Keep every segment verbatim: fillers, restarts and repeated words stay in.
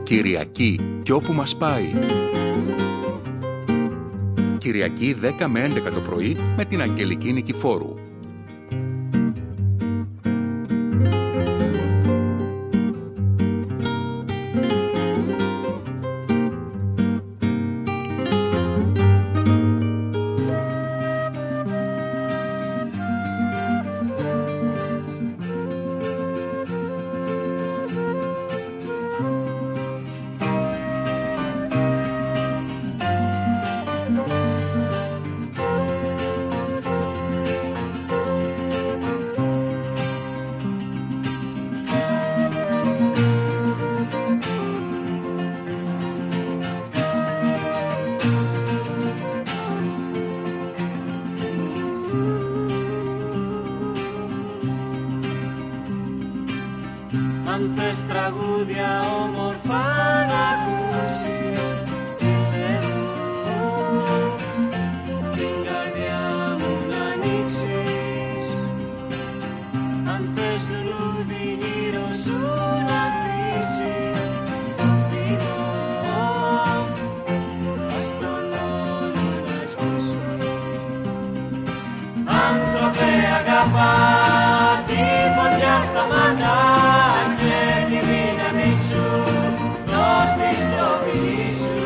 Κυριακή και όπου μας πάει. Κυριακή δέκα με έντεκα το πρωί με την Αγγελική Νικηφόρου. Αν θες τραγούδια όμορφα να ακούσεις, την καρδιά μου να ανοίξεις. Αν θες λουλούδι γύρω σου να αφήσεις, πίνω, ας τον όνειρο να σβήσεις. Άνθρωπε αγαπά τη φωτιά στα μάτια και τη δύναμη σου, δώσ' τη στο φιλί σου.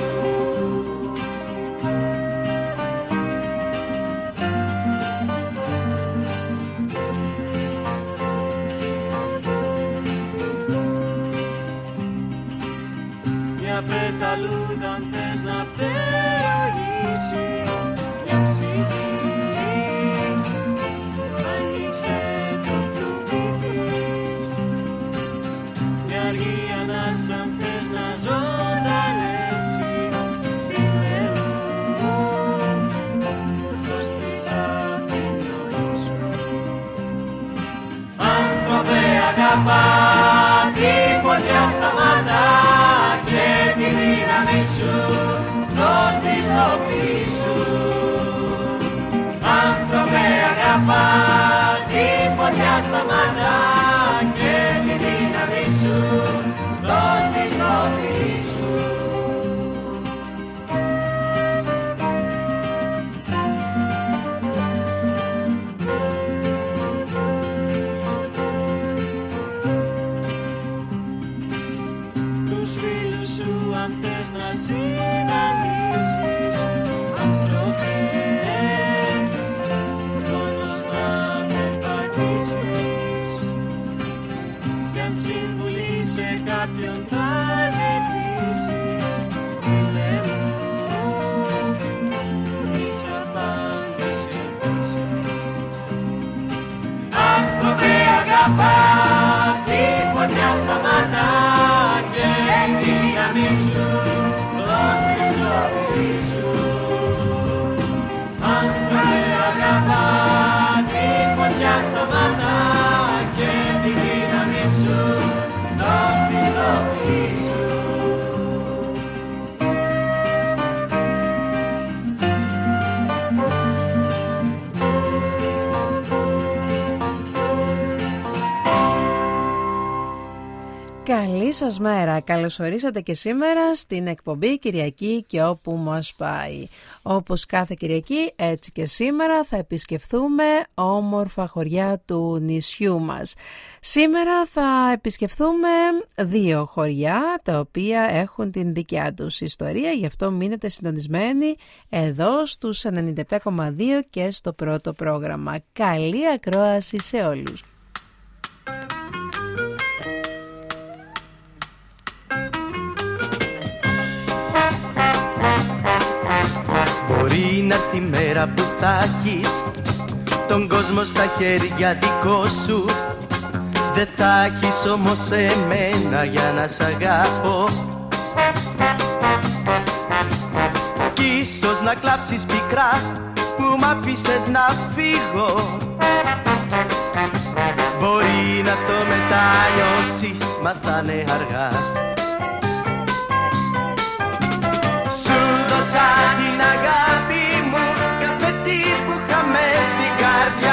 Μια πεταλούδα αν θες να φτερουγήσει, μια ψυχή άνοιξε το κλουβί της. Μια αργή ανάσα αν θες να ζωντανέψει, φίλε μου, δώσ' της απ' την ζωή σου. Άνθρωπε αγαπά τη φωτιά στα μάτια και τη δύναμη σου, δώσ' της στο φιλί σου. Άνθρωπε αγαπά τη φωτιά στα μάτια και τη δύναμη σου, δώσ' της στο φιλί σου. Τους φίλους σου αν θες να συναντήσεις, άνθρωπε, μόνος να περπατήσεις. Κι αν συμβουλή σε κάποιον θα ζητήσεις, φίλε μου, τις απάντησες. Άνθρωπε αγαπά τη φωτιά στα μάτια και τη δύναμη σου, δώσ' τη στο φιλί σου. Άνθρωπε αγαπά τη φωτιά στα μάτια και τη δύναμη σου, δώσ' τη στο φιλί σου. Καλή σας μέρα, καλώς ορίσατε και σήμερα στην εκπομπή Κυριακή και όπου μας πάει. Όπως κάθε Κυριακή, έτσι και σήμερα θα επισκεφθούμε όμορφα χωριά του νησιού μας. Σήμερα θα επισκεφθούμε δύο χωριά τα οποία έχουν την δικιά τους ιστορία, γι' αυτό μείνετε συντονισμένοι εδώ στους ενενήντα επτά κόμμα δύο και στο πρώτο πρόγραμμα. Καλή ακρόαση σε όλους. Μπορεί να έρθει η μέρα που θα έχεις τον κόσμο στα χέρια δικό σου. Δεν θα έχεις όμως εμένα για να σ' αγάπω. Κι ίσως να κλάψεις πικρά που μ' άφησες να φύγω. Μπορεί να το μετανιώσεις, μα θα είναι αργά. Σου δώσα την αγάπη μου, κάθε τι που είχαμε στην καρδιά.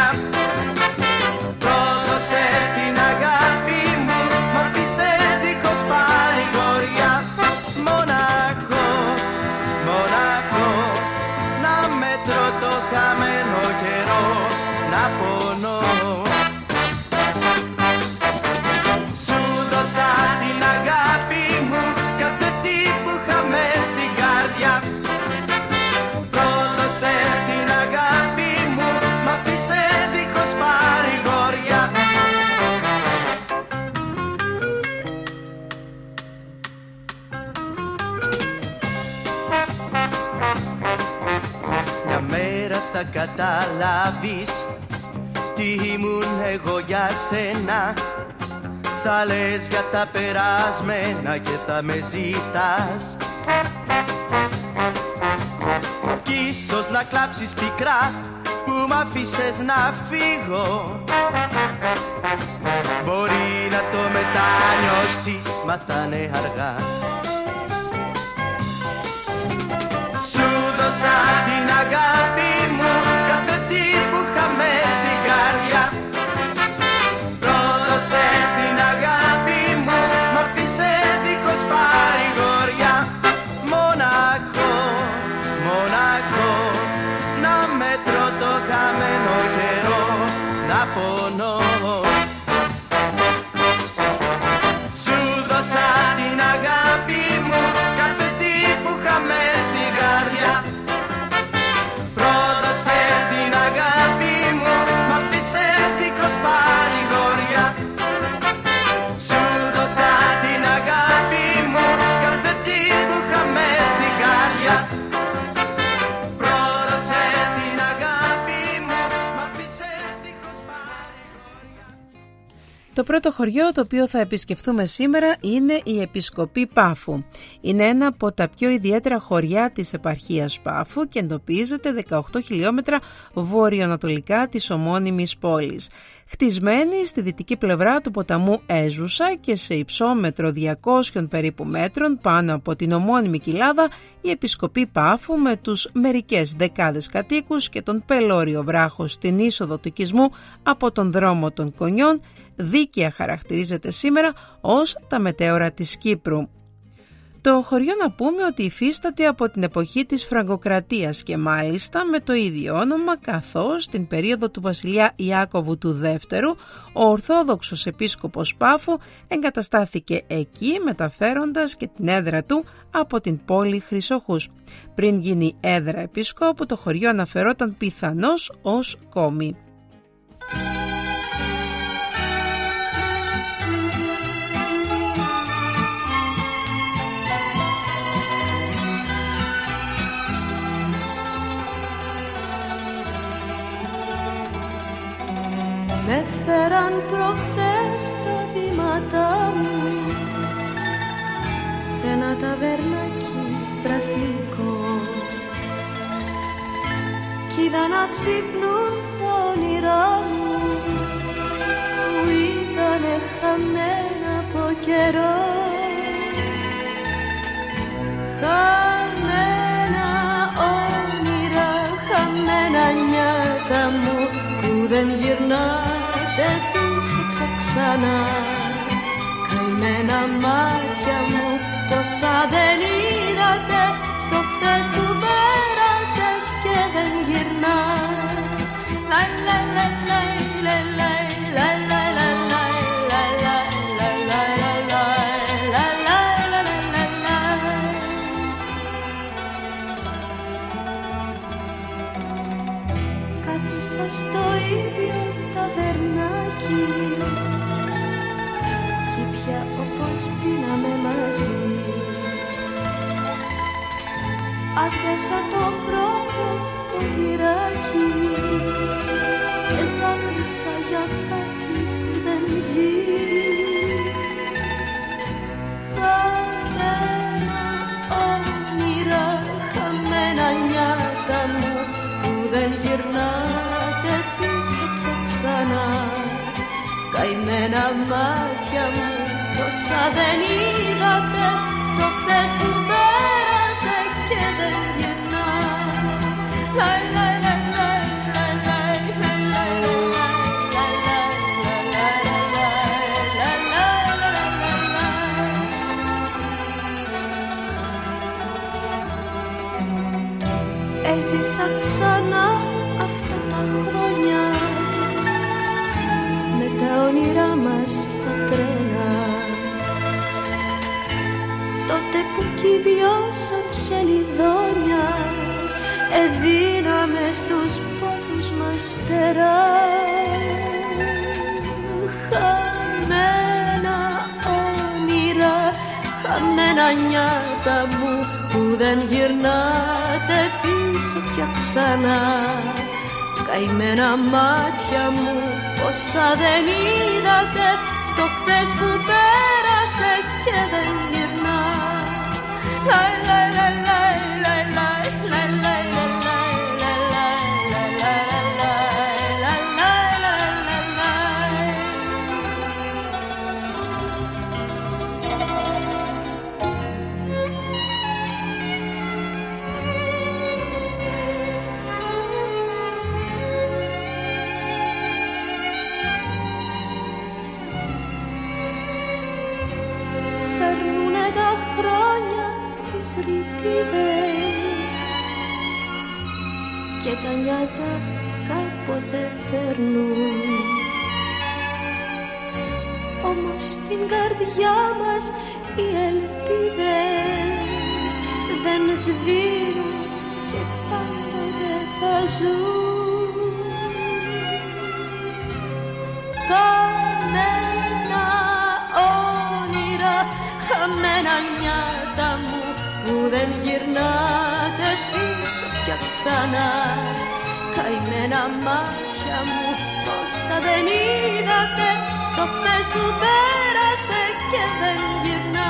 Πρόδωσε την αγάπη μου, μ' άφησε δίχως παρηγοριά. καταλάβεις τι ήμουν εγώ για σένα. Θα λες για τα περασμένα και θα με ζητάς κι ίσως να κλάψεις πικρά που μ' άφησες να φύγω. Μπορεί να το μετανιώσεις, μα θα είναι αργά. Σου δώσα την αγάπη μου, κάθε τι που είχαμε στην καρδιά. Πρόδωσες την αγάπη μου, μ' άφησες δίχως παρηγοριά. Μοναχό, μοναχό, να μετρώ το χαμένο καιρό, να πονώ. Σου δώσα την αγάπη μου, κάθε τι που είχαμε στην καρδιά. Πρόδωσες την αγάπη μου, μ' άφησες δίχως παρηγοριά. Σου δώσα την αγάπη μου, κάθε τι που είχαμε στην καρδιά. Πρόδωσες την αγάπη μου, μ' άφησες δίχως παρηγοριά. Το πρώτο χωριό το οποίο θα επισκεφθούμε σήμερα είναι η Επισκοπή Πάφου. Είναι ένα από τα πιο ιδιαίτερα χωριά της επαρχίας Πάφου και εντοπίζεται δεκαοκτώ χιλιόμετρα βορειοανατολικά της ομώνυμης πόλης. Χτισμένη στη δυτική πλευρά του ποταμού Έζουσα και σε υψόμετρο διακόσιων περίπου μέτρων πάνω από την ομώνυμη κοιλάδα, η Επισκοπή Πάφου με τους μερικές δεκάδες κατοίκους και τον πελώριο βράχο στην είσοδο του οικισμού από τον δρόμο των Κονιών, δίκαια χαρακτηρίζεται σήμερα ως τα μετέωρα της Κύπρου. Το χωριό να πούμε ότι υφίσταται από την εποχή της Φραγκοκρατίας και μάλιστα με το ίδιο όνομα, καθώς στην περίοδο του βασιλιά Ιάκωβου του Δεύτερου ο Ορθόδοξος Επίσκοπος Πάφου εγκαταστάθηκε εκεί, μεταφέροντας και την έδρα του από την πόλη Χρυσοχούς. Πριν γίνει έδρα επισκόπου, το χωριό αναφερόταν πιθανώς ως Κόμη. Με φέραν προχθές τα βήματά μου σε ένα ταβερνάκι γραφικό κι είδα να ξυπνούν τα όνειρά μου που ήτανε χαμένα από καιρό. Χαμένα όνειρα, χαμένα νιάτα μου που δεν γυρνάτε πίσω πια ξανά. Καημένα μάτια μου, πόσα δεν είδατε στο χτες που πέρασε και δεν γυρνά. Λα λα λα λα λα λα λα λα λα λα λα λα λα λα λα λα. Κάθισα στο ίδιο ταβερνάκι κι πια όπως πίναμε μαζί. Άδειασα το πρώτο ποτηράκι και δάκρυσα για κάτι που δεν ζει. Χαμένα όνειρα, χαμένα νιάτα μου που δεν γυρνάτε πίσω πια ξανά. Καημένα μάτια μου, τόσα δεν είδατε στο χθες που πέρασε και δεν γυρνά. Λα λα λα λα λα λα λα λα λα. Έζησα ξανά αυτά τα χρόνια με τα όνειρά μας τα τρέλα, τότε που κι οι δυο σαν χελιδόνια εδίναμε στους πόθους μας φτερά. Χαμένα όνειρα, χαμένα νιάτα μου που δεν γυρνάτε πίσω πια ξανά. καημένα μάτια μου, όσα δεν είδατε στο χθες που πέρασε και δεν γυρνά. Λαϊ, λαϊ, λαϊ, λαϊ, λαϊ, λαϊ, λαϊ, ρητίδες και τα νιάτα κάποτε περνούν, όμως στην καρδιά μας οι ελπίδες δεν σβήνουν και πάντοτε θα ζουν. Χαμένα όνειρα, χαμένα νιάτα μου που δεν γυρνάτε πίσω πια ξανά. Καημένα μάτια μου, όσα δεν είδατε στο χθες που πέρασε και δεν γυρνά.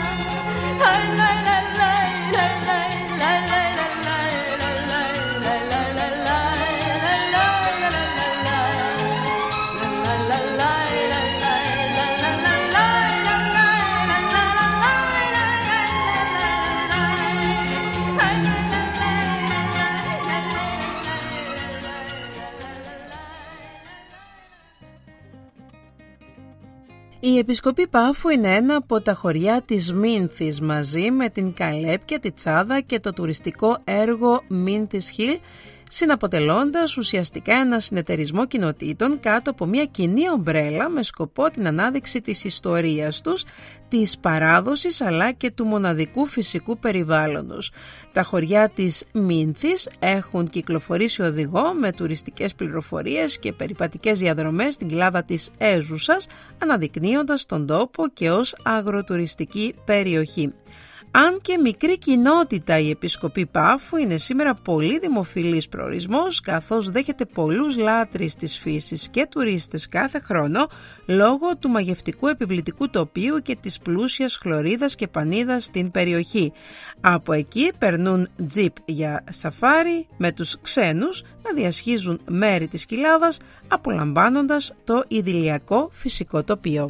Η Επισκοπή Πάφου είναι ένα από τα χωριά της Μίνθης μαζί με την Καλέπια, τη Τσάδα και το τουριστικό έργο Μίνθης Χιλ, συναποτελώντας ουσιαστικά ένα συνεταιρισμό κοινοτήτων κάτω από μια κοινή ομπρέλα με σκοπό την ανάδειξη της ιστορίας τους, της παράδοσης αλλά και του μοναδικού φυσικού περιβάλλοντος. Τα χωριά της Μίνθης έχουν κυκλοφορήσει οδηγό με τουριστικές πληροφορίες και περιπατικές διαδρομές στην κοιλάδα της Έζουσας, αναδεικνύοντας τον τόπο και ως αγροτουριστική περιοχή. Αν και μικρή κοινότητα, η Επισκοπή Πάφου είναι σήμερα πολύ δημοφιλής προορισμός, καθώς δέχεται πολλούς λάτρεις της φύσης και τουρίστες κάθε χρόνο λόγω του μαγευτικού επιβλητικού τοπίου και της πλούσιας χλωρίδας και πανίδας στην περιοχή. Από εκεί περνούν τζιπ για σαφάρι με τους ξένους να διασχίζουν μέρη της κοιλάδας, απολαμβάνοντας το ιδηλιακό φυσικό τοπίο.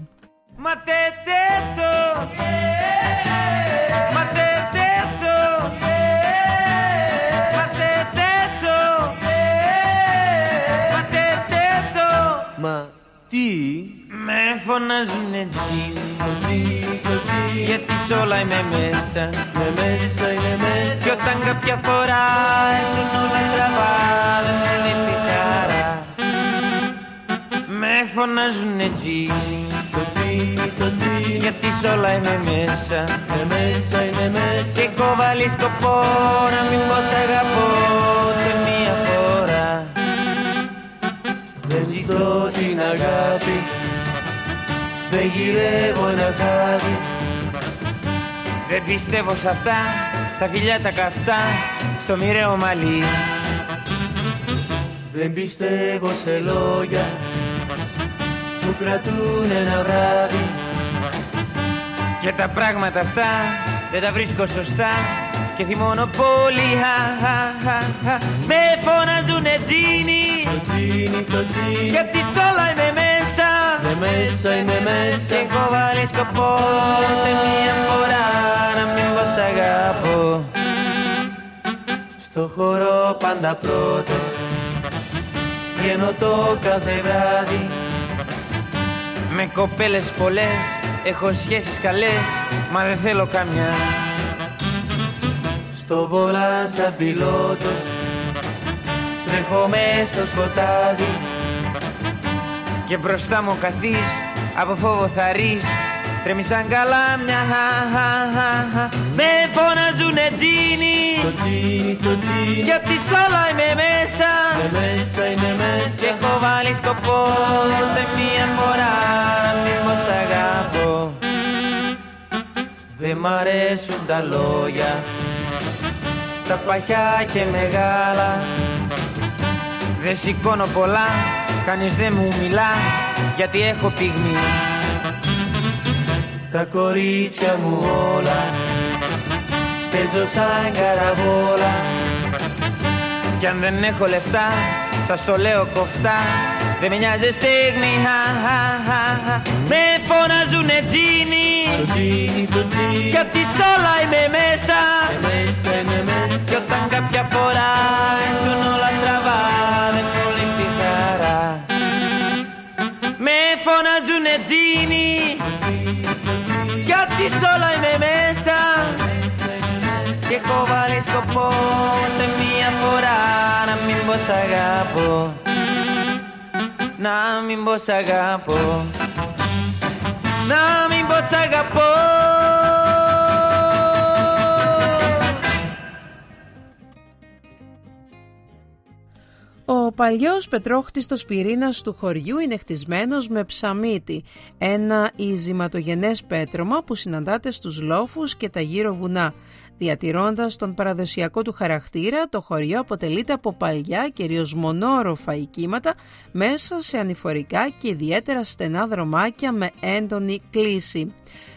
Μα τι? Με φωνάζουνε τζίνι, γιατί σ' όλα είμαι μέσα. Με μέσα είναι μέσα. Κι όταν κάποια φορά έρθουν όλα στραβά, δεν με λείπει χαρά. Με φωνάζουνε τζίνι, το τζίνι, γιατί σ' όλα είμαι μέσα. Με μέσα είναι μέσα. Και έχω βάλει σκοπό να μην πω σ' αγαπώ σε μία φορά. Δεν ζητώ την αγάπη, δεν γυρεύω ένα χάδι. Δεν πιστεύω σ' αυτά, στα φιλιά τα καυτά, στο μοιραίο μαλλί. Δεν πιστεύω σε λόγια που κρατούν ένα βράδυ. Και τα πράγματα αυτά δεν τα βρίσκω σωστά και θυμώνω πολύ. Με φωνάζουνε τζίνι, το τζίνι, το τζίνι, γιατί σ' όλα είμαι μέσα. Με μέσα είναι μέσα. Και έχω βάλει σκοπό ούτε μία φορά να μην πω σ' αγαπώ. Στο χώρο πάντα πρώτο βγαίνω το κάθε βράδυ. Με κοπέλες πολλές έχω σχέσεις καλές, μα δεν θέλω καμιά. Στο βόλα σαν πιλότος τρέχω μες στο σκοτάδι. Και μπροστά μου καθείς, από φόβο θα ρεις, τρέμεις σαν καλάμια. Με φωνάζουνε τζίνι, το τζίνι, το τζίνι, γιατί σ' όλα είμαι μέσα. Με μέσα είναι μέσα. Και έχω βάλει σκοπό ούτε μία φορά να μην πω σ' αγαπώ. Δεν μ' αρέσουν τα λόγια, τα παχιά και μεγάλα. Δεν σηκώνω πολλά, κανείς δεν μου μιλά, γιατί έχω πυγμή. Τα κορίτσια μου όλα παίζω σαν καραβόλα. Κι αν δεν έχω λεφτά, σας το λέω κοφτά, δεν με νοιάζει στιγμή. Με φωνάζουνε τζίνι, κι απ' τη σόλα είμαι μέσα. Κι όταν κάποια φορά έρθουν όλα στραβά, με πολύ τη χαρά. Με φωνάζουνε τζίνι, κι απ' τη σόλα είμαι μέσα. Και έχω βάλει σκοπό ούτε μία φορά να μην πω σ' αγαπώ, να μην πω σ' αγαπώ, να μην πω σ' αγαπώ. Ο παλιός πετρόχτιστος πυρήνας του χωριού είναι χτισμένος με ψαμίτι, ένα ειζηματογενές πέτρωμα που συναντάται στους λόφους και τα γύρω βουνά. Διατηρώντας τον παραδοσιακό του χαρακτήρα, το χωριό αποτελείται από παλιά, κυρίως μονόροφα οικίματα, μέσα σε ανηφορικά και ιδιαίτερα στενά δρομάκια με έντονη κλίση.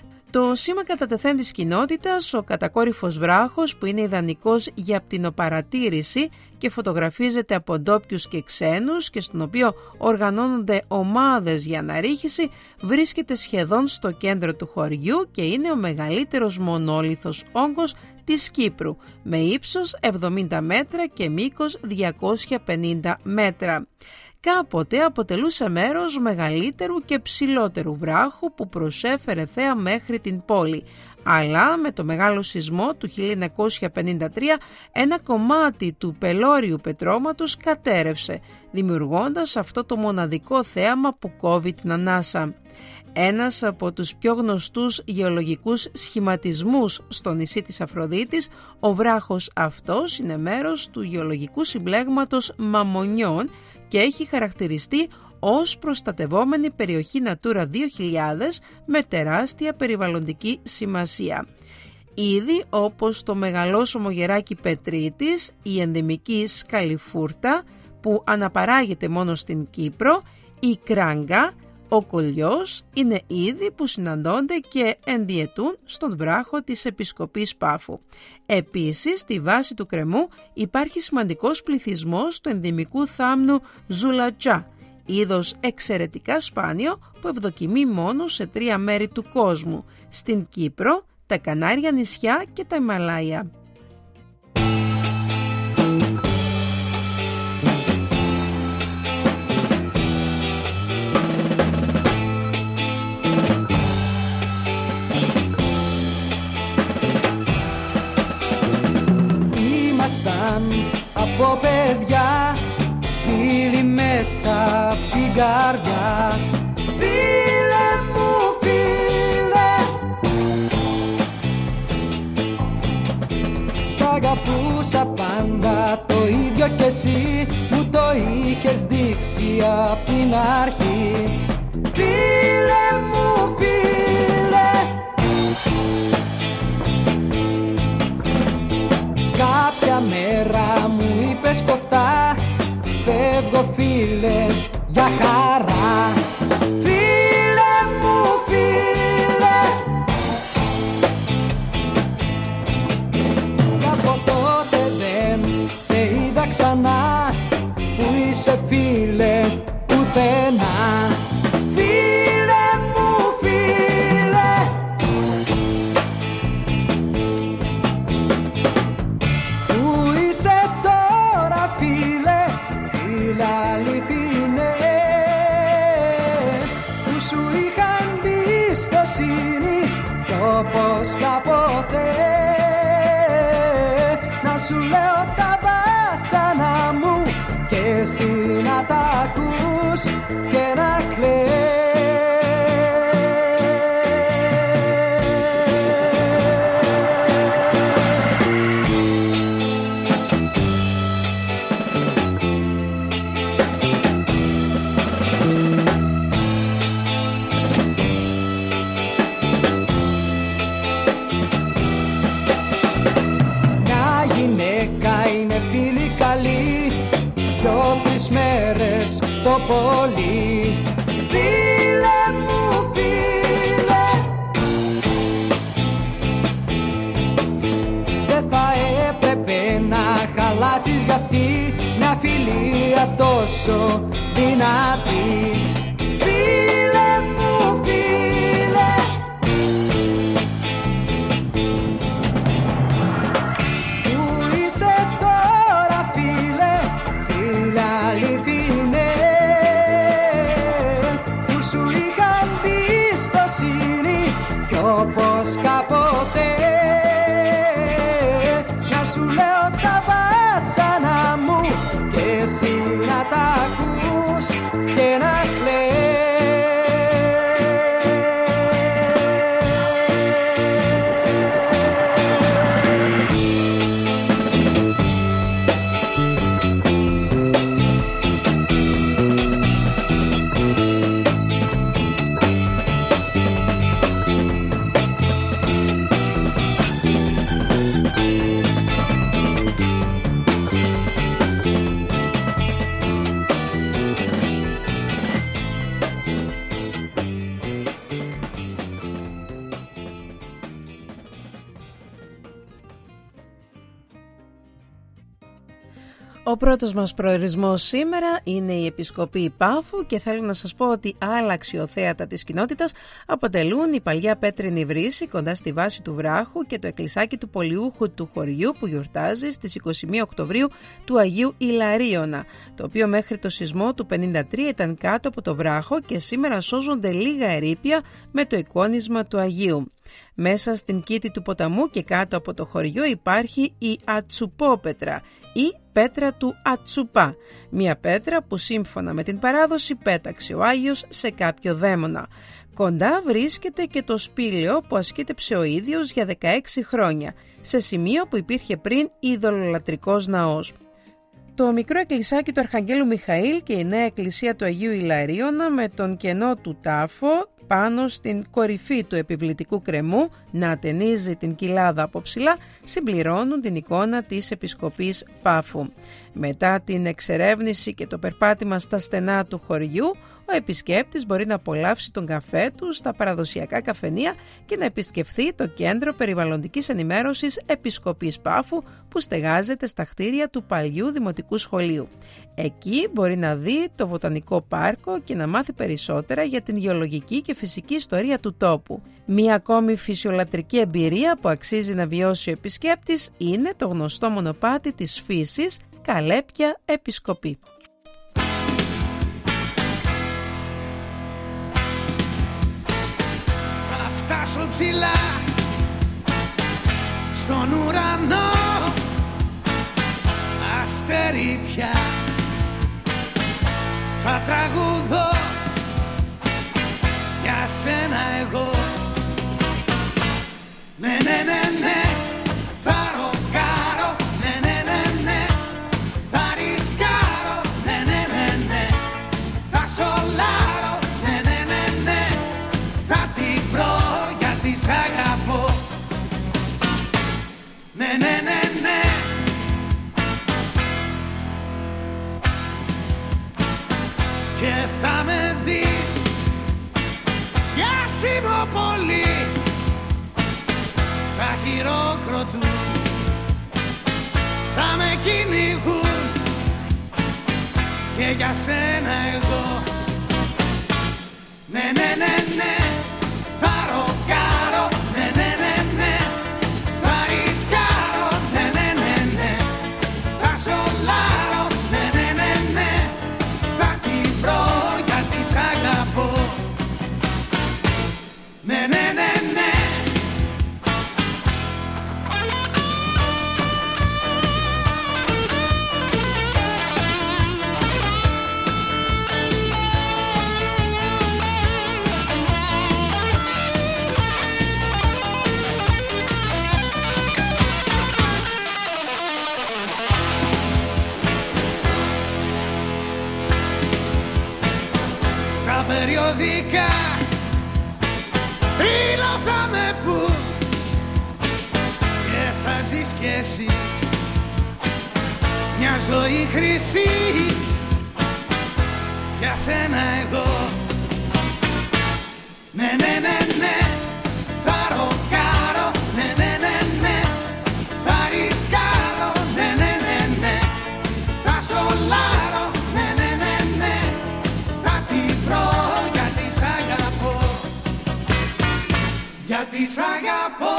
Το σήμα κατά τεθέν της κοινότητας, ο κατακόρυφος βράχος, που είναι ιδανικός για πτηνοπαρατήρηση και φωτογραφίζεται από ντόπιους και ξένους και στον οποίο οργανώνονται ομάδες για αναρρίχηση, βρίσκεται σχεδόν στο κέντρο του χωριού και είναι ο μεγαλύτερος μονόλιθος όγκος της Κύπρου, με ύψος εβδομήντα μέτρα και μήκος διακόσια πενήντα μέτρα. Κάποτε αποτελούσε μέρος μεγαλύτερου και ψηλότερου βράχου που προσέφερε θέα μέχρι την πόλη, αλλά με το μεγάλο σεισμό του χίλια εννιακόσια πενήντα τρία ένα κομμάτι του πελώριου πετρώματος κατέρευσε, δημιουργώντας αυτό το μοναδικό θέαμα που κόβει την ανάσα. Ένας από τους πιο γνωστούς γεωλογικούς σχηματισμούς στο νησί της Αφροδίτης, ο βράχος αυτός είναι μέρος του γεωλογικού συμπλέγματος Μαμονιών και έχει χαρακτηριστεί ως προστατευόμενη περιοχή Natura δύο χιλιάδες με τεράστια περιβαλλοντική σημασία. Είδη όπως το μεγαλόσωμο γεράκι πετρίτης, η ενδημική σκαλιφούρτα που αναπαράγεται μόνο στην Κύπρο, η κράγκα, ο κολιός είναι είδη που συναντώνται και ενδιαιτούν στον βράχο της Επισκοπής Πάφου. Επίσης, στη βάση του κρεμού υπάρχει σημαντικός πληθυσμός του ενδημικού θάμνου Ζουλατζά, είδος εξαιρετικά σπάνιο που ευδοκιμεί μόνο σε τρία μέρη του κόσμου, στην Κύπρο, τα Κανάρια νησιά και τα Ιμαλάια. Από παιδιά, φίλοι μέσα απ' την καρδιά. Φίλε μου, φίλε, σ' αγαπούσα πάντα το ίδιο κι εσύ μου το είχες δείξει απ' την αρχή. Φίλε μου, φίλε, κάποια μέρα μου είπες κοφτά, φεύγω φίλε για χαρά. Φίλε μου, φίλε, κι από τότε δεν σε είδα ξανά, που είσαι φίλε πουθενά. Φίλε μου, φίλε, που είσαι τώρα φίλε, φίλε αληθινέ, που σου είχα εμπιστοσύνη κι όπως κάποτε να σου λέω τα βάσανα μου και εσύ να τα ακούς και να κλαις. πολύ. Φίλε μου, φίλε, δεν θα έπρεπε να χαλάσεις για αυτή μια φιλία τόσο δυνατή. Φίλε μου, φίλε, που είσαι τώρα φίλε, φίλε αληθινέ, που σου είχαν εμπιστοσύνη κι όπως κάποτε να σου λέω τα βάσανα μου και εσύ να τα ακούς και να κλαις. Ο πρώτος μας προορισμός σήμερα είναι η Επισκοπή Πάφου και θέλω να σας πω ότι άλλα αξιοθέατα της κοινότητας αποτελούν η παλιά πέτρινη βρύση κοντά στη βάση του βράχου και το εκκλησάκι του Πολιούχου του χωριού που γιορτάζει στις είκοσι μία Οκτωβρίου του Αγίου Ιλαρίωνα, το οποίο μέχρι το σεισμό του πενήντα τρία ήταν κάτω από το βράχο και σήμερα σώζονται λίγα ερείπια με το εικόνισμα του Αγίου. Μέσα στην κήτη του ποταμού και κάτω από το χωριό υπάρχει η Ατσουπόπετρα ή πέτρα του Ατσουπά, μια πέτρα που σύμφωνα με την παράδοση πέταξε ο Άγιος σε κάποιο δαίμονα. Κοντά βρίσκεται και το σπήλαιο που ασκήτεψε ο ίδιος για δεκαέξι χρόνια, σε σημείο που υπήρχε πριν ειδωλολατρικός ναός. Το μικρό εκκλησάκι του Αρχαγγέλου Μιχαήλ και η νέα εκκλησία του Αγίου Ιλαρίωνα με τον κενό του τάφο πάνω στην κορυφή του επιβλητικού κρεμμού να ατενίζει την κοιλάδα από ψηλά συμπληρώνουν την εικόνα της Επισκοπής Πάφου. Μετά την εξερεύνηση και το περπάτημα στα στενά του χωριού, ο επισκέπτης μπορεί να απολαύσει τον καφέ του στα παραδοσιακά καφενεία και να επισκεφθεί το κέντρο περιβαλλοντικής ενημέρωσης Επισκοπής Πάφου που στεγάζεται στα κτίρια του παλιού Δημοτικού Σχολείου. Εκεί μπορεί να δει το βοτανικό πάρκο και να μάθει περισσότερα για την γεωλογική και φυσική ιστορία του τόπου. Μία ακόμη φυσιολατρική εμπειρία που αξίζει να βιώσει ο επισκέπτης είναι το γνωστό μονοπάτι της φύσης Καλέπια Επισκοπή. Φτάσω ψηλά στον ουρανό, αστέρι πια θα τραγουδώ για σένα εγώ. Ναι, ναι, ναι, ναι, θα ροκάρω, ναι, ναι, ναι, ναι, θα ρισκάρω, ναι, ναι, ναι, ναι, θα σολάρω, ναι, ναι, ναι, ναι, θα την βρω γιατί σ' αγαπώ. Ναι, ναι, ναι, ναι, και θα με δεις για σήμω πολύ, θα χειροκροτούν, θα με κυνηγούν και για σένα εγώ. Ναι, ναι, ναι, ναι, θα ροκάρω, ναι, ναι, ναι, ναι, θα ρισκάρω, ναι, ναι, ναι, ναι, θα σολάρω, ναι, ναι, ναι, ναι, θα την βρω γιατί σ' αγαπώ. Ναι, ναι, ναι, ναι. Στα περιοδικά φίλο θα με πουν και θα ζεις κι εσύ μια ζωή χρυσή για σένα εγώ. Ναι, ναι, ναι, ναι, θα ροκάρω, ναι, ναι, ναι, ναι, θα ρισκάρω, ναι, ναι, ναι, ναι, θα σολάρω, ναι, ναι, ναι, ναι, θα την βρω γιατί σ' αγαπώ, γιατί σ' αγαπώ.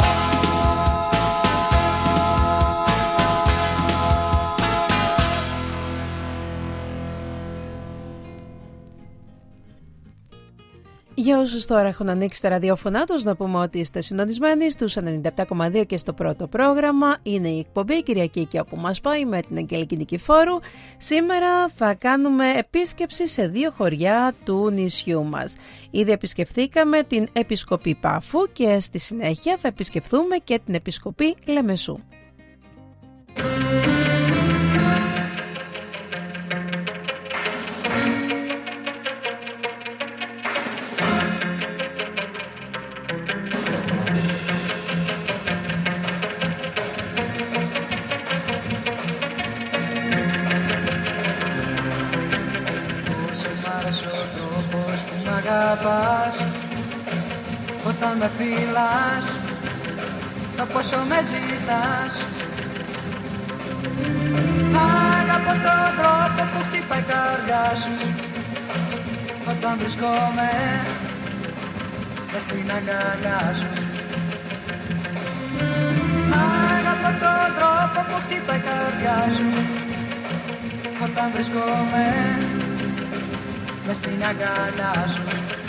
Για όσους τώρα έχουν ανοίξει τα ραδιόφωνά τους, να πούμε ότι είστε συντονισμένοι στους ενενήντα επτά κόμμα δύο και στο πρώτο πρόγραμμα. Είναι η εκπομπή Κυριακή και όπου μας πάει με την Αγγελική Νικηφόρου. Σήμερα θα κάνουμε επίσκεψη σε δύο χωριά του νησιού μας. Ήδη επισκεφθήκαμε την Επισκοπή Πάφου και στη συνέχεια θα επισκεφθούμε και την Επισκοπή Λεμεσού. Όταν με φυλάς, το πόσο με ζητάς. Αγαπώ τον τρόπο που χτυπάει η καρδιά σου όταν βρισκόμαι μες στην αγκαλιά σου. Αγαπώ τον τρόπο που χτυπάει η καρδιά σου όταν βρισκόμαι μες στην αγκαλιά σου.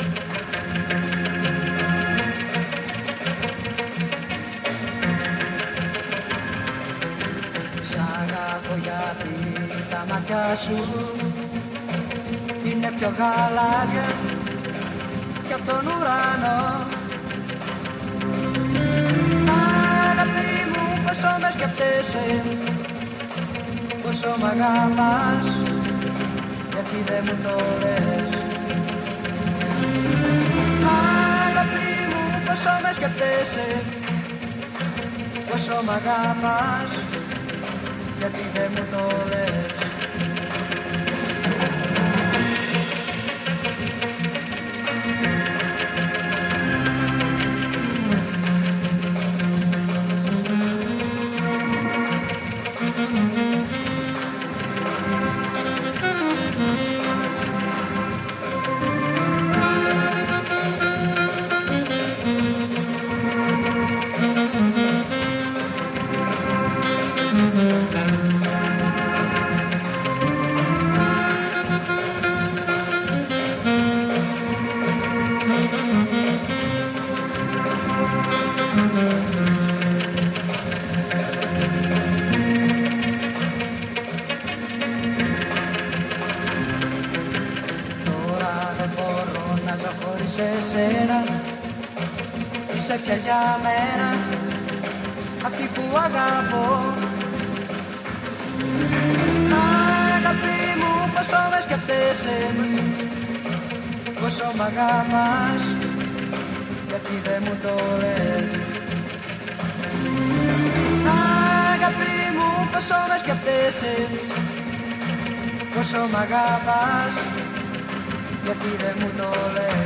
Γιατί τα μάτια σου είναι πιο γαλάζια κι απ' τον ουρανό. Αγάπη μου, πόσο με σκεφτέσαι, πόσο μ' αγαπάς, γιατί δεν μου το λες. Αγάπη μου, πόσο με σκεφτέσαι, πόσο μ' αγαπάς, γιατί δεν μου το λες. Είσαι πια για μένα αυτή που αγαπώ. Αγάπη μου, πόσο με σκεφτέσαι, πόσο μ' αγαπάς, γιατί δεν μου το λες. Αγάπη μου, πόσο με σκεφτέσαι, πόσο μ' αγαπάς, γιατί δεν μου το λες.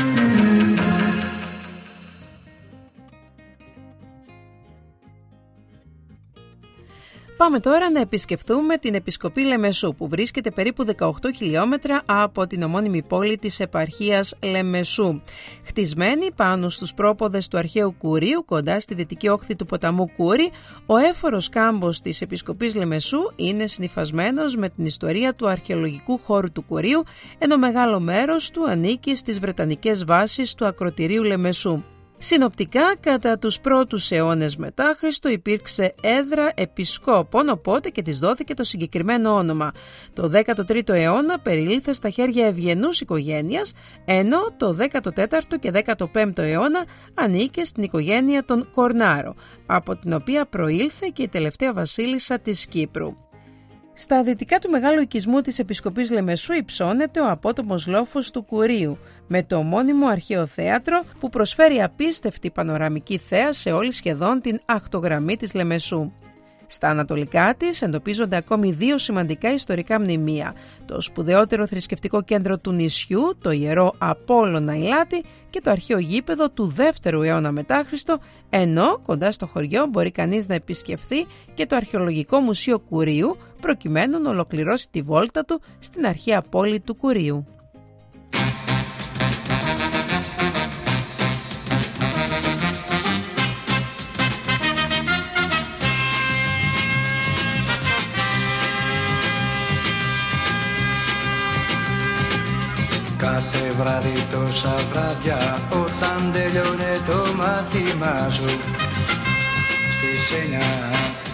Πάμε τώρα να επισκεφθούμε την Επισκοπή Λεμεσού που βρίσκεται περίπου δεκαοκτώ χιλιόμετρα από την ομώνυμη πόλη της επαρχίας Λεμεσού. Χτισμένη πάνω στους πρόποδες του αρχαίου Κουρίου κοντά στη δυτική όχθη του ποταμού Κούρη, ο έφορος κάμπος της Επισκοπής Λεμεσού είναι συνυφασμένος με την ιστορία του αρχαιολογικού χώρου του Κουρίου, ενώ μεγάλο μέρος του ανήκει στις βρετανικές βάσεις του ακρωτηρίου Λεμεσού. Συνοπτικά, κατά τους πρώτους αιώνες μετά Χριστό υπήρξε έδρα επισκόπων, οπότε και της δόθηκε το συγκεκριμένο όνομα. Το δέκατο τρίτο αιώνα περιλήφθη στα χέρια ευγενούς οικογένειας, ενώ το δέκατο τέταρτο και δέκατο πέμπτο αιώνα ανήκε στην οικογένεια των Κορνάρο, από την οποία προήλθε και η τελευταία βασίλισσα της Κύπρου. Στα δυτικά του μεγάλου οικισμού της Επισκοπής Λεμεσού υψώνεται ο απότομος λόφος του Κουρίου, με το ομώνυμο αρχαίο θέατρο που προσφέρει απίστευτη πανοραμική θέα σε όλη σχεδόν την ακτογραμμή της Λεμεσού. Στα ανατολικά της εντοπίζονται ακόμη δύο σημαντικά ιστορικά μνημεία, το σπουδαιότερο θρησκευτικό κέντρο του νησιού, το Ιερό Απόλλωνα Ηλάτη, και το αρχαίο γήπεδο του δεύτερου αιώνα μετά Χριστό, ενώ κοντά στο χωριό μπορεί κανείς να επισκεφθεί και το Αρχαιολογικό Μουσείο Κουρίου, προκειμένου να ολοκληρώσει τη βόλτα του στην αρχαία πόλη του Κουρίου. Κάθε βράδυ τόσα βράδια, όταν τελειώνε το μάθημά σου στις εννιά,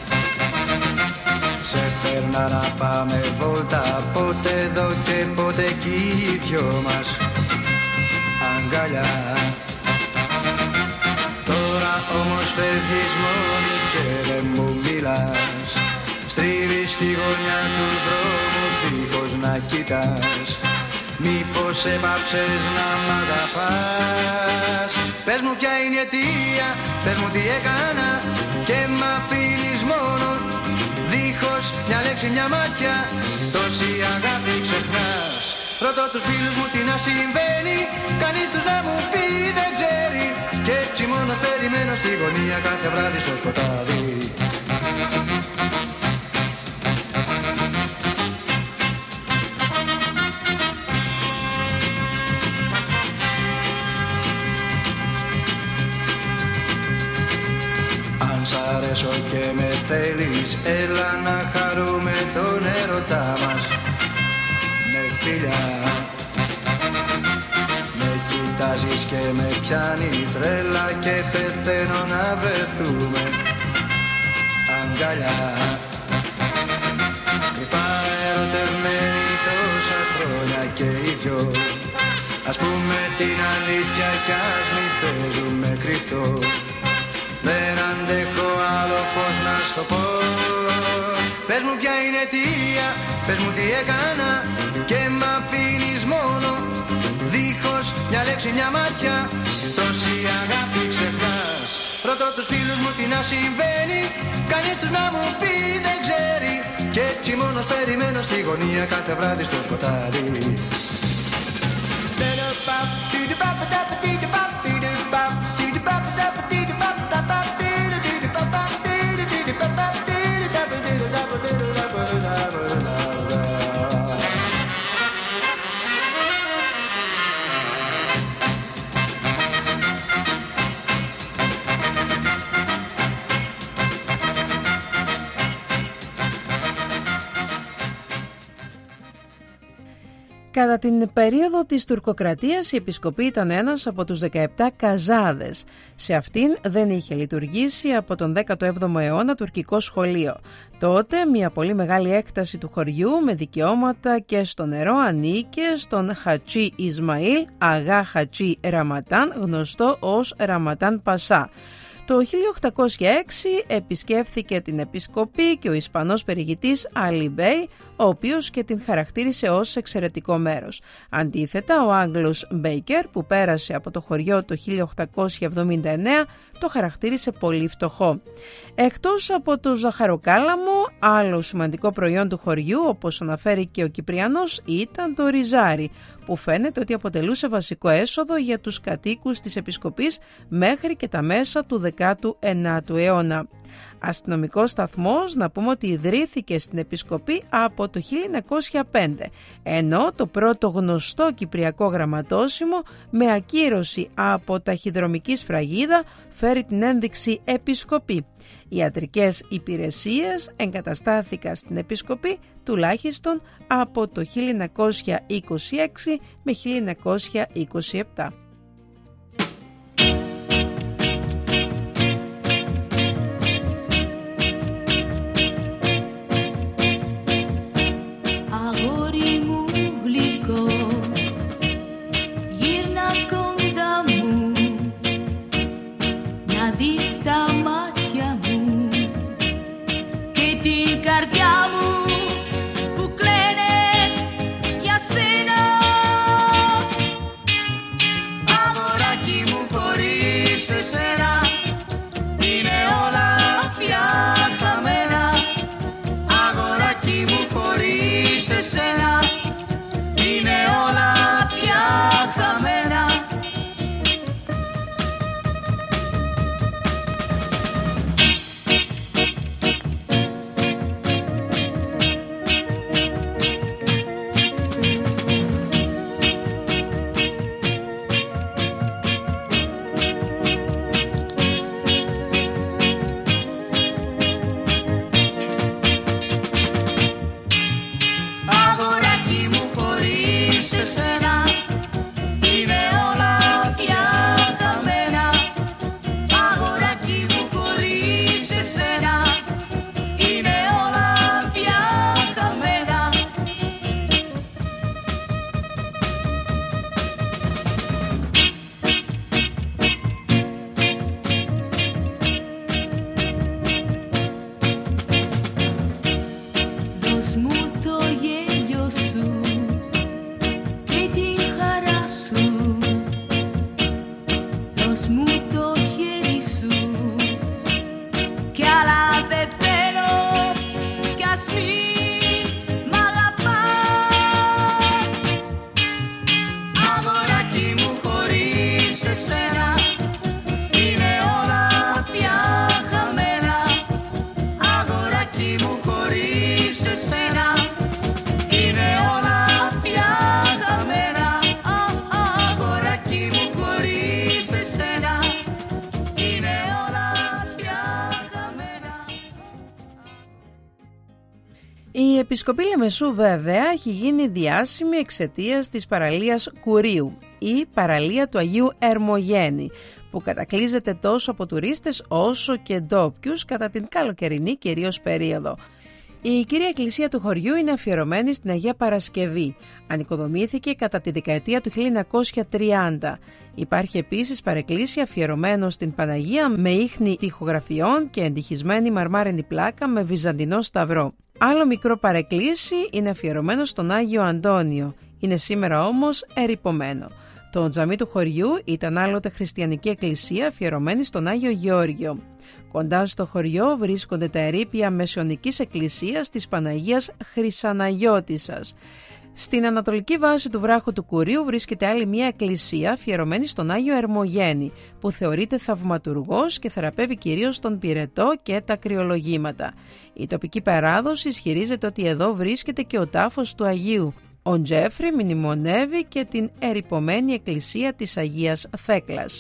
σε φέρνα να πάμε βόλτα, πότε εδώ και πότε εκεί οι δυο μας αγκαλιά. Τώρα όμως φεύγεις μόνη και δεν μου μιλάς, στρίβεις στη γωνιά του δρόμου δίχως να κοιτάς. Μήπως έπαψες να μ' αγαπάς? Πες μου ποια είναι η αιτία, πες μου τι έκανα και μ' αφήνεις μόνο, δίχως μια λέξη, μια μάτια, τόση αγάπη ξεχνάς. Ρωτώ τους φίλους μου τι να συμβαίνει, κανείς τους να μου πει δεν ξέρει, και έτσι μόνος περιμένω στη γωνία κάθε βράδυ στο σκοτάδι. Σ' αρέσω και με θέλεις, έλα να χαρούμε τον έρωτά μας με φιλιά. Με κοιτάζεις και με πιάνει τρέλα και πεθαίνω να βρεθούμε αγκαλιά. Κρυφά ερωτευμένοι τόσα χρόνια και οι δυο, ας πούμε την αλήθεια κι ας μη παίζουμε κρυφτό. Δεν αντέχω άλλο, πώς να σου το πω. Πες μου ποια είναι η αιτία, πες μου τι έκανα και μ' αφήνεις μόνο, δίχως μια λέξη, μια μάτια, τόση αγάπη ξεχνάς. Ρωτώ τους φίλους μου τι να συμβαίνει, κανείς τους να μου πει δεν ξέρει, και έτσι μόνος περιμένω στη γωνία κάθε βράδυ στο σκοτάδι. Κατά την περίοδο της τουρκοκρατίας η επισκοπή ήταν ένας από τους δεκαεπτά καζάδες. Σε αυτήν δεν είχε λειτουργήσει από τον δέκατο έβδομο αιώνα τουρκικό σχολείο. Τότε μια πολύ μεγάλη έκταση του χωριού με δικαιώματα και στο νερό ανήκε στον Χατσί Ισμαήλ Αγά Χατσί Ραματάν, γνωστό ως Ραματάν Πασά. Το χίλια οκτακόσια έξι επισκέφθηκε την επισκοπή και ο Ισπανός περιηγητής Αλι Μπέι, ο οποίος και την χαρακτήρισε ως εξαιρετικό μέρος. Αντίθετα, ο Άγγλος Μπέικερ, που πέρασε από το χωριό το χίλια οκτακόσια εβδομήντα εννέα, το χαρακτήρισε πολύ φτωχό. Εκτός από το ζαχαροκάλαμο, άλλο σημαντικό προϊόν του χωριού, όπως αναφέρει και ο Κυπριανός, ήταν το ριζάρι, που φαίνεται ότι αποτελούσε βασικό έσοδο για τους κατοίκους της επισκοπής μέχρι και τα μέσα του δέκατου ένατου αιώνα. Αστυνομικός σταθμός, να πούμε ότι ιδρύθηκε στην επισκοπή από το χίλια εννιακόσια πέντε, ενώ το πρώτο γνωστό κυπριακό γραμματόσημο με ακύρωση από ταχυδρομική σφραγίδα φέρει την ένδειξη επισκοπή. Οι ιατρικές υπηρεσίες εγκαταστάθηκαν στην επισκοπή τουλάχιστον από το χίλια εννιακόσια είκοσι έξι με χίλια εννιακόσια είκοσι επτά. Δώσ' μου το χέρι σου κι άλλα δεν θέλω κι ας μην μ' αγαπάς. Αγοράκι μου χωρίς εσένα είναι όλα πια χαμένα. Αγοράκι μου χωρίς εσένα είναι όλα πια χαμένα. Αγοράκι μου χωρίς εσένα είναι όλα πια χαμένα. Η Επισκοπή Λεμεσού βέβαια έχει γίνει διάσημη εξαιτίας της παραλίας Κουρίου ή παραλία του Αγίου Ερμογένη, που κατακλείζεται τόσο από τουρίστες όσο και ντόπιους κατά την καλοκαιρινή κυρίως περίοδο. Η κύρια εκκλησία του χωριού είναι αφιερωμένη στην Αγία Παρασκευή. Ανοικοδομήθηκε κατά τη δεκαετία του χίλια εννιακόσια τριάντα. Υπάρχει επίσης παρεκκλήσια αφιερωμένο στην Παναγία με ίχνη τοιχογραφιών και εντυχισμένη μαρμάρινη πλάκα με βυζαντινό σταυρό. Άλλο μικρό παρεκκλήσι είναι αφιερωμένο στον Άγιο Αντώνιο. Είναι σήμερα όμως ερειπωμένο. Το τζαμί του χωριού ήταν άλλοτε χριστιανική εκκλησία αφιερωμένη στον Άγιο Γεώργιο. Κοντά στο χωριό βρίσκονται τα ερείπια μεσαιωνικής εκκλησίας της Παναγίας Χρυσαναγιώτισσας. Στην ανατολική βάση του βράχου του Κουρίου βρίσκεται άλλη μια εκκλησία αφιερωμένη στον Άγιο Ερμογένη, που θεωρείται θαυματουργός και θεραπεύει κυρίως τον πυρετό και τα κρυολογήματα. Η τοπική παράδοση ισχυρίζεται ότι εδώ βρίσκεται και ο τάφος του Αγίου. Ο Τζέφρι μνημονεύει και την ερειπωμένη εκκλησία της Αγίας Θέκλας.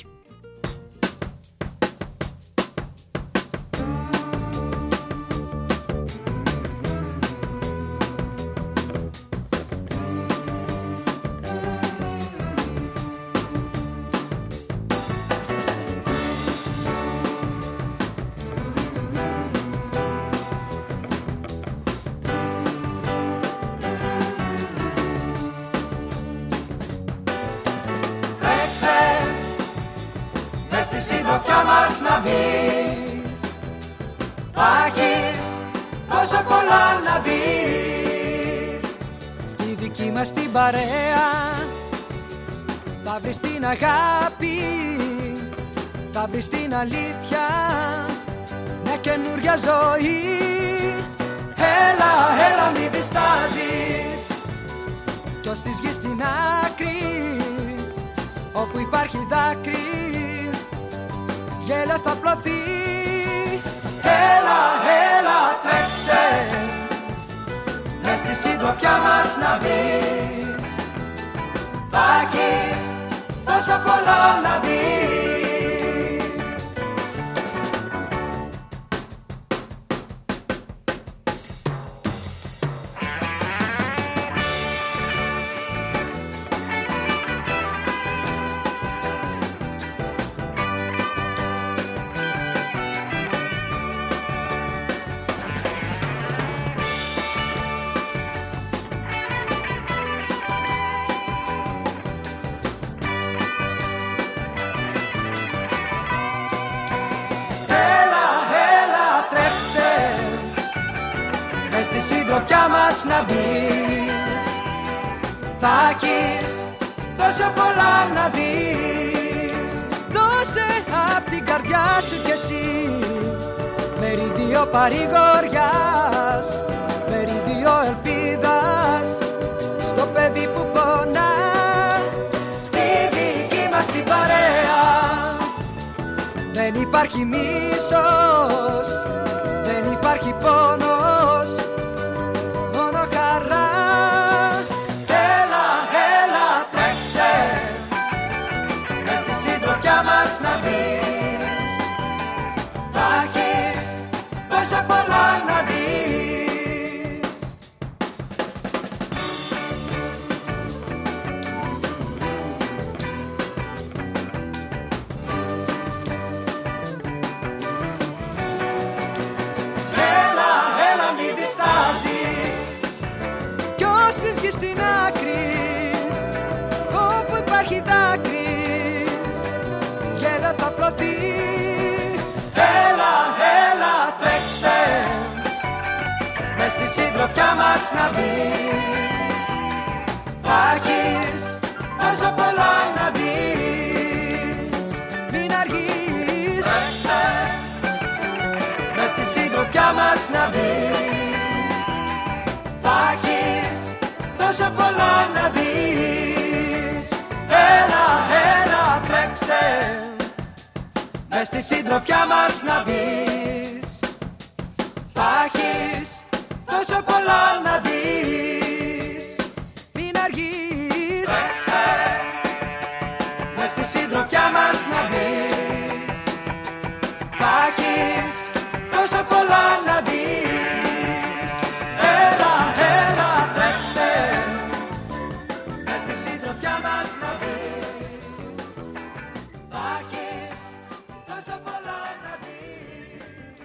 Να μπεις, θα έχεις τόσα πολλά να δεις. Στη δική μας την παρέα θα βρεις την αγάπη, θα βρεις την αλήθεια, μια καινούρια ζωή. Έλα, έλα μη διστάζεις, κι ως της γης στην άκρη, όπου υπάρχει δάκρυ, γέλα θα πλωθεί. Έλα, έλα τρέξε, μες στη συντροφιά μας να μπεις. Θα έχεις τόσα πολλά να δεις. Συντροφιά μας να μπεις. Θα έχεις τόσα πολλά να δεις. Δώσε απ' την καρδιά σου κι εσύ μερίδιο παρηγοριάς, μερίδιο ελπίδας στο παιδί που πονά. Στη δική μας την παρέα δεν υπάρχει μίσος, δεν υπάρχει πόνος, μόνο χαρά. Έλα, έλα τρέξε, μες στη συντροφιά μας να μπεις. Θα έχεις τόσα πολλά να δεις. Στην άκρη, όπου υπάρχει δάκρυ, γέλα θα πλωθεί. Έλα, έλα τρέξε, μες στη συντροφιά μας να μπεις. Θα έχεις τόσο πολλά να δεις. Μην μες στη συντροφιά μας να μπεις. Θα έχεις τόσα πολλά να δεις. Έλα, έλα, τρέξε, μες στη συντροφιά μας να μπεις. Θα έχεις τόσα πολλά να δεις. Μην αργείς, τρέξε, μες στη συντροφιά μας να μπεις. Θα έχεις τόσα πολλά να δεις. Έλα, έλα, τρέξε, μες στη συντροφιά μας να μπεις. Θα έχεις τόσα πολλά να δεις.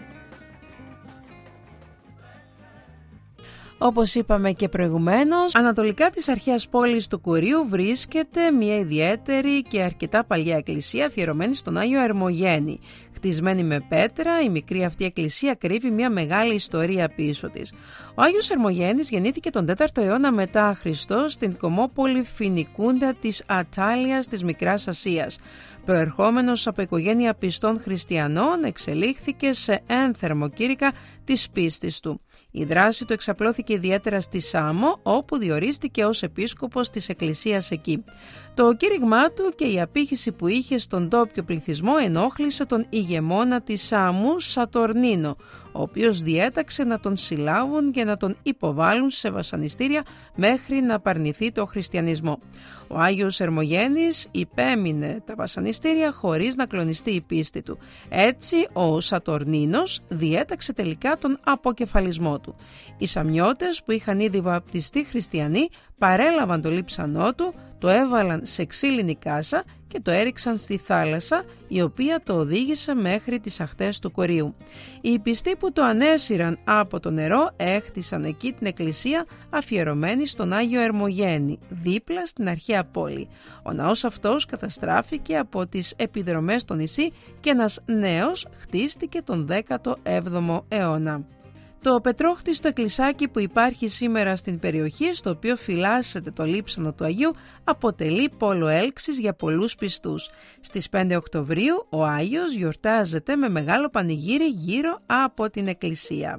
Όπως είπαμε και προηγουμένως, ανατολικά της αρχαίας πόλης του Κορείου βρίσκεται μια ιδιαίτερη και αρκετά παλιά εκκλησία αφιερωμένη στον Άγιο Ερμογένη. Χτισμένη με πέτρα, η μικρή αυτή εκκλησία κρύβει μια μεγάλη ιστορία πίσω της. Ο Άγιος Ερμογένης γεννήθηκε τον τέταρτο αιώνα μετά Χριστό στην κομμόπολη Φινικούντα της Ατάλειας της Μικράς Ασίας. Προερχόμενος από οικογένεια πιστών χριστιανών, εξελίχθηκε σε ένθερμο κήρυκα της πίστης του. Η δράση του εξαπλώθηκε ιδιαίτερα στη Σάμο, όπου διορίστηκε ως επίσκοπος της εκκλησίας εκεί. Το κήρυγμά του και η απήχηση που είχε στον ντόπιο πληθυσμό ενόχλησε τον ηγεμόνα της Σάμου, Σατορνίνο, ο οποίος διέταξε να τον συλλάβουν και να τον υποβάλουν σε βασανιστήρια μέχρι να απαρνηθεί το χριστιανισμό. Ο Άγιος Ερμογένης υπέμεινε τα βασανιστήρια χωρίς να κλονιστεί η πίστη του. Έτσι ο Σατορνίνος διέταξε τελικά τον αποκεφαλισμό του. Οι Σαμιώτες που είχαν ήδη βαπτιστεί χριστιανοί παρέλαβαν το λείψανό του, το έβαλαν σε ξύλινη κάσα και το έριξαν στη θάλασσα, η οποία το οδήγησε μέχρι τις ακτές του Κορείου. Οι πιστοί που το ανέσυραν από το νερό έχτισαν εκεί την εκκλησία αφιερωμένη στον Άγιο Ερμογένη, δίπλα στην αρχαία πόλη. Ο ναός αυτός καταστράφηκε από τις επιδρομές στο νησί και ένας νέος χτίστηκε τον δέκατο έβδομο αιώνα. Το πετρόχτιστο εκκλησάκι που υπάρχει σήμερα στην περιοχή, στο οποίο φυλάσσεται το λείψανο του Αγίου, αποτελεί πόλο έλξης για πολλούς πιστούς. Στις πέντε Οκτωβρίου ο Άγιος γιορτάζεται με μεγάλο πανηγύρι γύρω από την εκκλησία.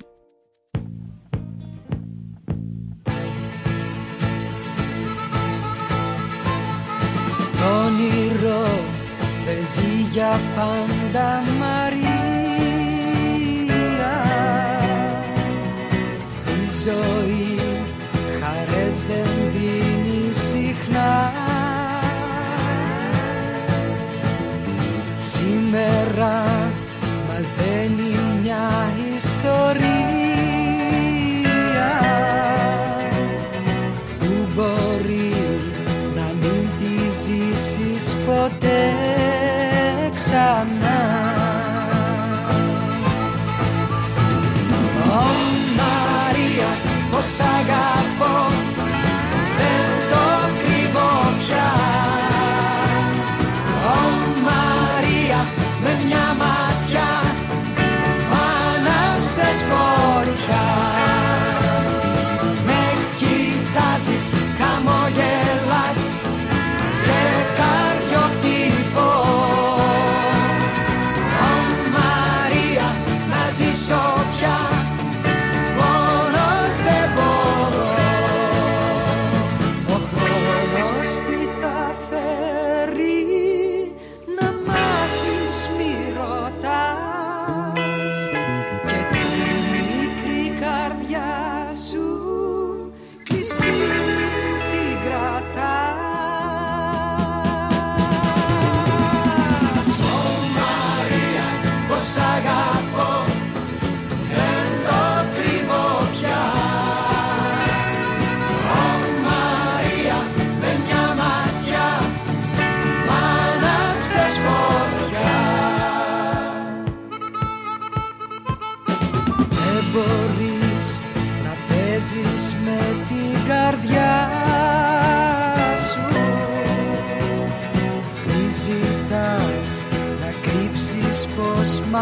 Το όνειρο δεν ζει για πάντα, Μαρία. Η ζωή χαρές δεν δίνει συχνά. Σήμερα μας δένει μια ιστορία που μπορεί να μην τη ζήσεις ποτέ ξανά. Ω Μαρία, πως αγαπώ, δεν το κρύβω πια. Ω Μαρία, με μια ματιά μ' άναψες φωτιά. Με κοιτάζεις, χαμογελάς και καρδιοχτυπώ. Ω Μαρία, να ζήσω πια, μόνος δεν μπορώ. Ο χρόνος τι θα φέρει, να μάθεις μη ρωτάς, και τη μικρή καρδιά σου κλειστή την κρατάς. Ω Μαρία, πως αγαπώ, δεν το κρύβω πια. Ω Μαρία, με μια ματιά μ' άναψες φωτιά. Δεν μπορείς να παίζεις με την καρδιά σου, μη ζητάς να κρύψεις πως μ'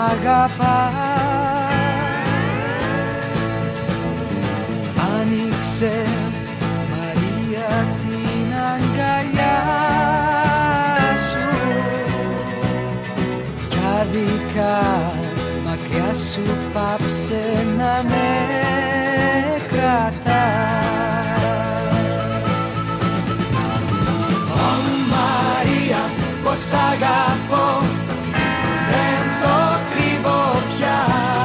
αγαπάς. Άνοιξε, Μαρία, την αγκαλιά σου κι άδικα, μακριά σου πάψε να με κρατάς. Ω Μαρία, πως αγαπώ, δεν το κρύβω πια.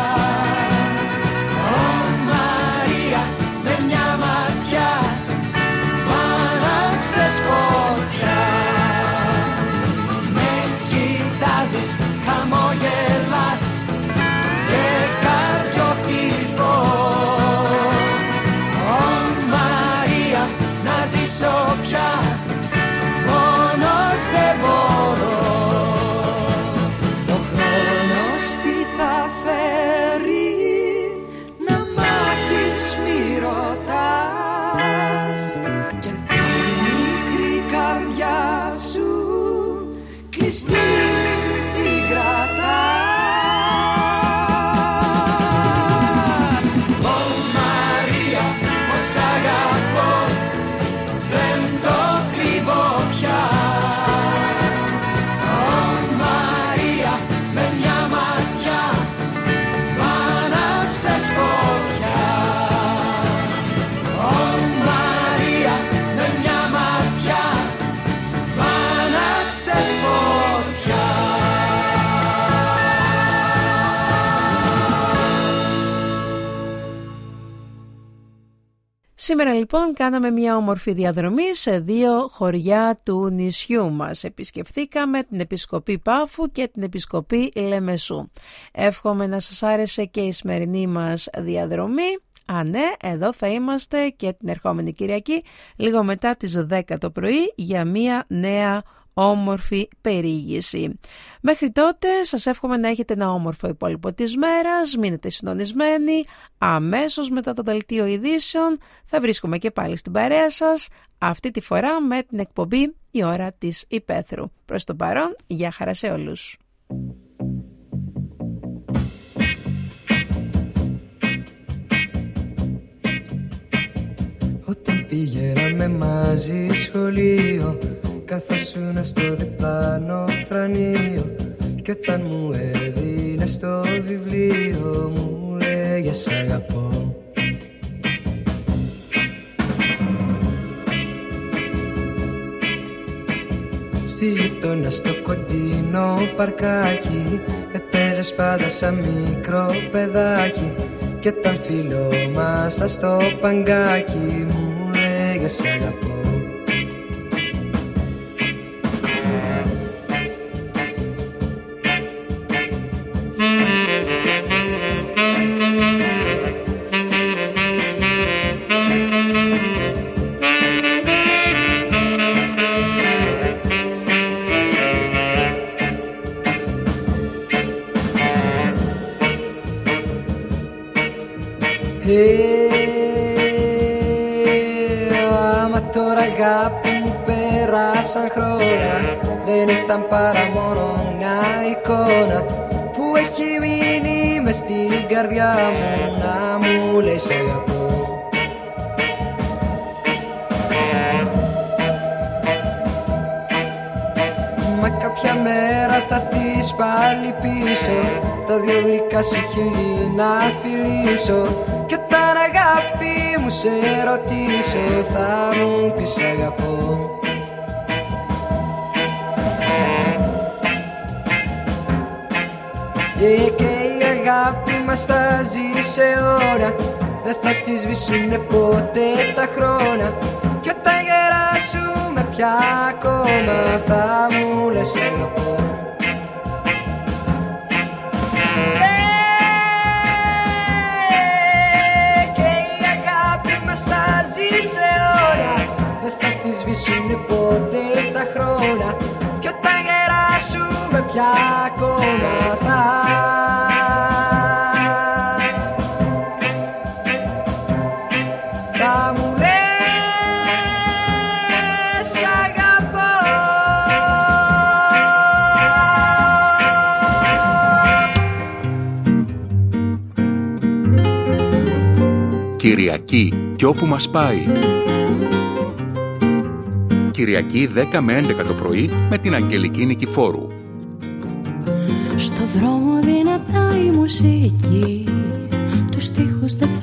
Ω Μαρία, με μια ματιά μ' άναψες φωτιά. Με κοιτάζεις, χαμογελάς και καρδιοχτυπώ. Ω Μαρία, να ζήσω πια, μόνος δεν μπορώ. Ο χρόνος τι θα φέρει, να μάθεις μη ρωτάς, και τη μικρή καρδιά σου κλειστή την κρατάς. Ω Μαρία, πως αγαπώ, δεν το κρύβω πια. Ω Μαρία, με μια ματιά μ' άναψες φωτιά. Ω Μαρία, με μια ματιά μ' άναψες φωτιά. Σήμερα λοιπόν κάναμε μια όμορφη διαδρομή σε δύο χωριά του νησιού μας. Επισκεφθήκαμε την Επισκοπή Πάφου και την Επισκοπή Λεμεσού. Εύχομαι να σας άρεσε και η σημερινή μας διαδρομή. Α, ναι, εδώ θα είμαστε και την ερχόμενη Κυριακή, λίγο μετά τις δέκα το πρωί, για μια νέα όμορφη περιήγηση. Μέχρι τότε σας εύχομαι να έχετε ένα όμορφο υπόλοιπο της μέρας, μείνετε συντονισμένοι. Αμέσως μετά το δελτίο ειδήσεων θα βρίσκομαι και πάλι στην παρέα σας, αυτή τη φορά με την εκπομπή «Η ώρα της Υπαίθρου». Προς το παρόν, γεια χαρά σε όλους. Όταν πήγαμε μαζί σχολείο, καθόσουνα στο διπλάνο θρανείο, κι όταν μου έδινες το βιβλίο, μου λέγες σ' αγαπώ. Στις γειτόνιας στο κοντινό παρκάκι έπαιζες πάντα σαν μικρό παιδάκι, κι όταν φιλόμασταν στο παγκάκι, μου λέγες σ' αγαπώ. Άμα τώρα αγάπη μου πέρασαν χρόνια, δεν ήταν παρά μόνο μια εικόνα που έχει μείνει μες στην καρδιά μου, να μου λέει σ' αγαπώ. Μα κάποια μέρα θα έρθεις πάλι πίσω, τα δυο γλυκά σου χείλη να φιλήσω, κι όταν αγάπη μου σε ρωτήσω, θα μου πεις αγαπώ. Ε, και η αγάπη μας θα ζει σε ώρα, δεν θα τη σβήσουνε ποτέ τα χρόνια, κι όταν γεράσουμε πια ακόμα, θα μου λες αγαπώ. Δεν θα τη σβήσουνε ποτέ τα χρόνια, κι όταν γεράσουμε πια ακόμα θα θα μου λες αγαπώ. Κυριακή κι όπου μας πάει. Κυριακή δέκα με έντεκα το πρωί με την Αγγελική Νικηφόρου. Στο δρόμο δυνατά η μουσική, τους στίχους δεν